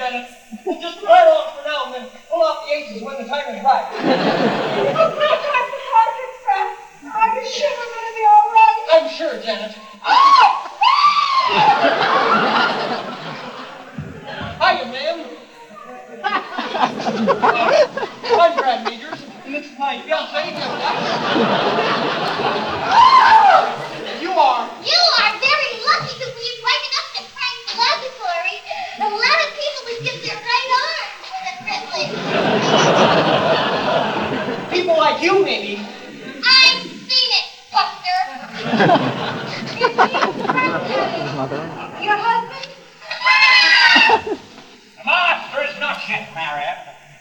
Janet. Just ride on for now and then pull out the aces when the time is right. Oh, Brett, I'm the car gets back. Are you sure we're going to be all right? I'm sure, Janet. Hiya, ma'am. I'm Brad Majors, and this is my fiancée. You are. You are very lucky to be invited up to Frank's laboratory. A lot of people would give their right arm for the privilege. People like you, maybe. I've seen it, Buster. Your husband? The master is not yet married.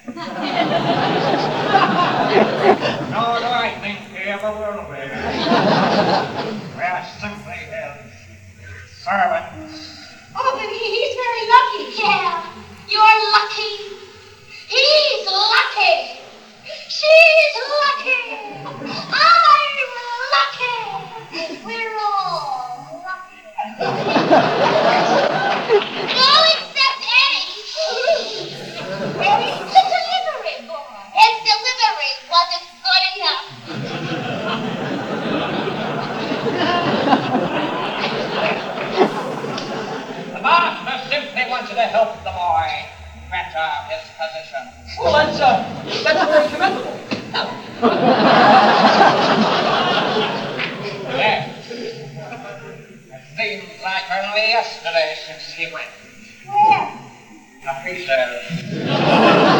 Nor do I think he ever will be. We are simply his servants. Oh, then he's very lucky. Yeah, you're lucky. He's lucky. She's lucky. I'm lucky. We're all lucky. All except Eddie. Eddie's the delivery boy. His delivery wasn't good enough. The master simply wants you to help the boy better his position. Well, that's very commendable.